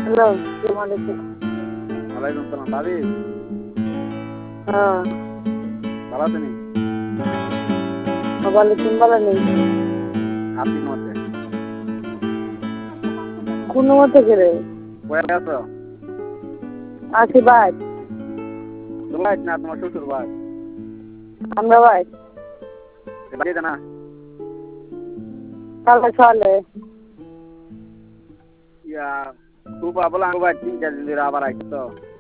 Hello, আসসালামু আলাইকুম। ওয়ালাইকুম সালাম ভাবি। হ্যাঁ, ভালো আছেন? ভালো তুমি ভালো নেই? আপনি মতে কোন মতে করে কয়ে আছো? আছি ভাই, তোমার না তোমার শ্বশুর ভাই? আমরা ভাই বাড়িতে না? কালে চলে। ইয়া খুব বলা ভাই 3-4 দিন ধরে আবার আইছে তো।